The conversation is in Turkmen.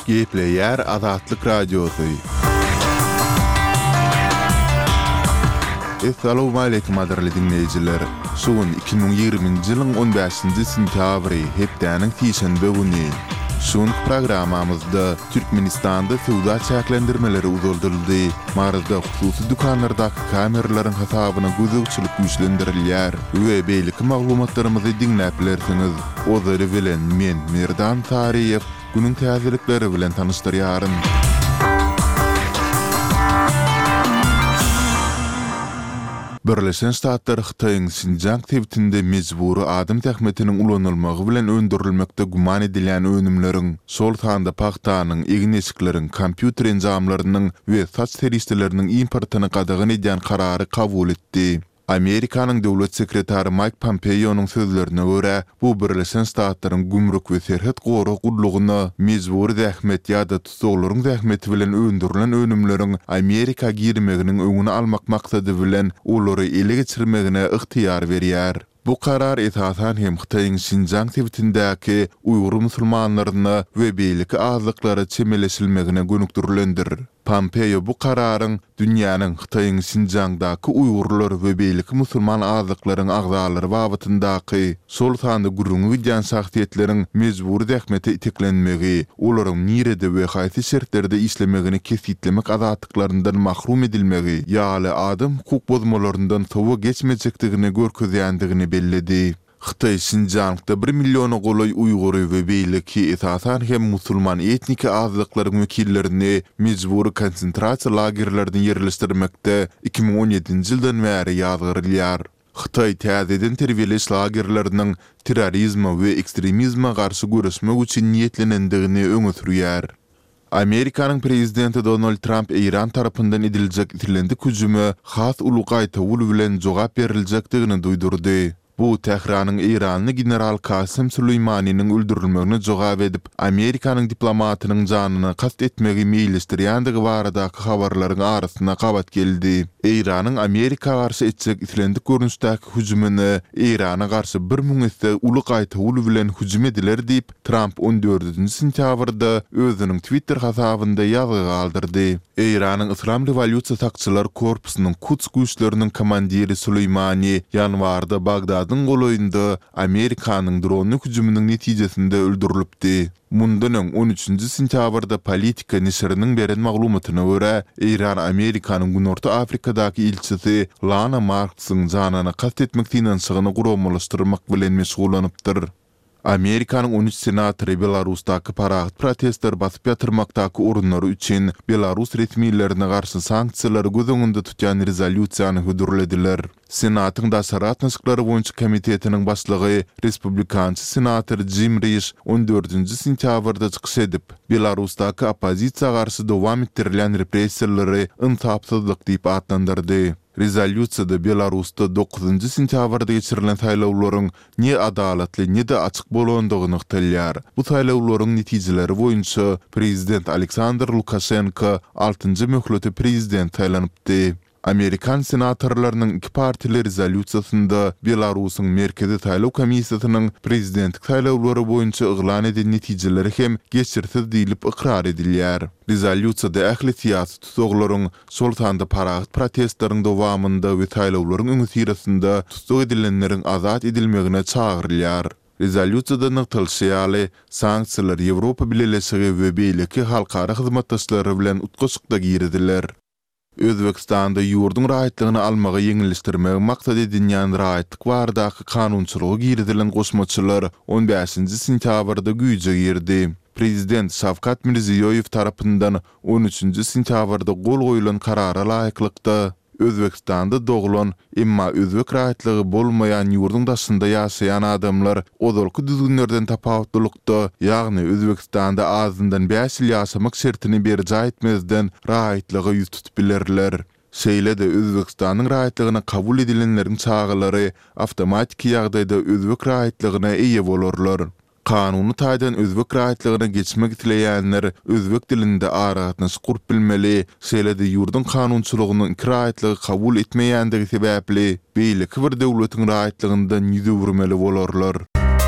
Gepleyer Azatlyk Radiosu. Assalamu alaykum aderli dinleyijiler. Şuun 2020-nji ýylyň 15-nji sentýabry hepdeniň tiýşenbe güni. Şuň programamyzda Türkmenistanda sowda çäklendirmeleri uzulduruldy. Marazda hususy dukanlardaky kameralaryň hasabyna gözegçilik güýçlendirilýär. We beýleki maglumatlarymyzy dinläp bilersiňiz. Ozary bilen men Merdan Tariýew günüň täzelikleri bilen tanışdyrýaryn. Birleşen Ştatlar Hytaýyň Sinjang tebitinde mejburi adam tähmetiniň ulanylmagy bilen öndürilmekde guman edilen önümleriň, şol sanda paxtanyň, egin eşikleriň, kompýuter enjamlarynyň we saç teristleriniň importyny gadagyn edýän karary kabul etdi. Amerikanyň döwlet sekretary Mike Pompeo'nun sözlerine göre bu Birleşen Ştatlaryň gümrük we serhet gorak urlugyny mejburi zähmet ýa-da tutuklaryň zähmeti bilen öndürilen önümleriň Amerika girmeginiň öňüni almak maksady bilen olary ele geçirmegine ygtyýar berýär. Bu karar esasan hem Hytaýyň Sinjang tebitindäki Uýgur musulmanlaryna we beýleki azlyklara çemeleşilmegine gönükdirilendir. Pompeo bu kararyň dünýäniň Hytaýyň Sinjangdaky Uýgurlar we beýleki musulman azlyklaryň agzalary babyndaky şol sanda gurrungy bilýän şahsiýetleriň mejburi zähmete iteklenmegi, olaryň nirede we haýsy şertlerde işlemegini kesitlemek azatlyklарyndan mahrum edilmegi ýaly adam hukuk bozmalaryndan sowa geçmejekdigini görkezýändigini belledi. Hytaý Sinjangda 1 milyona golay Uýgury we beýleki esasan hem musulman etniki azlyklaryň wekillerini mejburi konsentrasiýa lagerlerinden yerleşdirmekde 2017-nji ýyldan bäri ýazgyrylýar. Hytaý täzeden terbiýeleş lagerleriniň terrorizme we ekstremizme garşy güreşmek üçin niýetlenendigini öňe sürýär. Amerikanyň prezidenti Donald Trump İran tarapyndan ediljek itilendik hüjüme has uluqaýtawul bilen jogap beriljekdigini duýdurdy. Bu Tehranyň İranly general Kasym Süleýmanynyň öldürilmegine jogap edip, Amerikanyň diplomatynyň janyny kast etmegi meýilesdirýändigi baradaky habarlaryň arasyna gabat geldi. İranyň Amerika garşy etjek itilendik görnüşdäki hüjümini Irana garşy 1000 esse uluqaýtawul bilen hüjüm ediler diýip Trump 14-nji sentýabrda özüniň Twitter hasabynda ýazgy galdyrdy. İranyň Islam Rewolýusiýa sakçylar korpusynyň Quds güýçleriniň komandiri Süleýmany ýanwarda Bagdadyň goloýunda Amerikanyň dronly hüjüminiň netijesinde öldürilipdi. Mundan 13-nji sentýabrda Politika nesriniň beren maglumatyna görä, İran Amerikanyň Günorta Afrikadaky ilçisi Lana Marksyň janyna kast etmek finansygyny guramlaşdyrmak bilen meşgulanypdyr. Amerikanyň 13 senatory Belarusdaky parahat protestler basyp ýatyrmakdaky orunlary üçin Belarus resmiýetlerine garşy sanksiýalary göz öňünde tutýan rezolýusiýany hödürlediler. Senatyň daşarat nyşyklary boýunça komitetiniň başlygy Respublikançy senator Jim Risch 14-nji sentýabrda çykyş edip, Belarusdaky opozisiýa garşy dowam ettirilen repressiýalary yntyapsyzlyk diýip adlandyrdy. Rezolýusiýada Belarusda 9-njy sentýabrda geçirilen saýlawlaryň ne adalatly ne de açyk bolandygyny ykdylýar. Bu saýlawlaryň netijeleri boýunça prezident Aleksandr Lukashenko 6-njy möhleti prezident saýlanypdy. Amerikan senatorlarynyň iki partili rezolýusiýasynda Belarusyň Merkezi Saýlaw Komissiýasynyň prezidentlik saýlawlary boýunça yglan edilen netijeleri hem geçirsiz diýilip ikrar edilýär. Rezolýusiýada ähli siýasy tutuklaryň şol sanda parahat protestlaryň dowamynda we saýlawlaryň öňü sirasynda tutuk edilenleriň azat edilmegine çagyrylýar. Rezolýusiýada nykdylşy sanksiýalar Ýewropa Birleşigi we beýleki halkara hyzmatdaşlary bilen utgaşykda girdiler. Özbekistanda ýurdun rahatlygyny almagy ýeňilişdirmek maksat edilýän rahatlyk baradaky kanunçylygy girdilen goşmaçylar 15-nji sentýabrda güýje girdi. Prezident Şawkat Mirziýoýew tarapyndan 13-nji sentýabrda gol goýulan karara laýyklykda Özbekistanda doglan, emma özbek rahatlygy bolmaýan ýurdun daşynda ýaşaýan adamlar ozalky düzgünlerden tapawutlykda, ýagny Özbekistanda azyndan 5 ýyl ýaşamak şertini berja etmezden rahatlygy ýüz tutup bilerler. Şeýle-de Özbekistanyň rahatlygyna kabul edilenleriň çağılary awtomatik ýagdaýda özbek rahatlygyna eýe bolarlar. Kanuny taýdan özbek rahatlygyna geçmek dileýänler özbek dilinde aragatnaşyk gurup bilmeli, şeýle-de ýurdun kanunçylygyny rahatlygy kabul etmeýändigi sebäpli beýleki bir döwletiň rahatlygyndan ýüze vurmaly bolarlar.